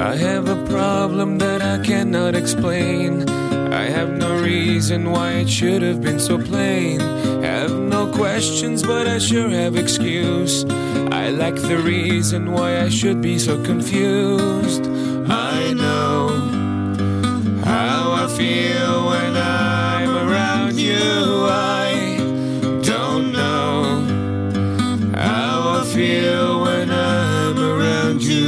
I have a problem that I cannot explain. I have no reason why it should have been so plain. Have no questions, but I sure have excuse. I lack the reason why I should be so confused. I know how I feel when I'm around you. I don't know how I feel when I'm around you.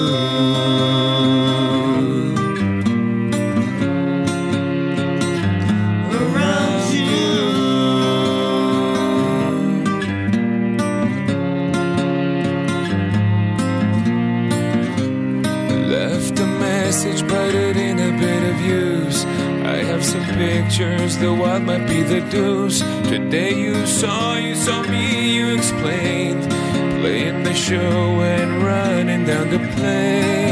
But it ain't a bit of use. I have some pictures, the wild might be the deuce. Today you saw me, you explained. Playing the show and running down the plane.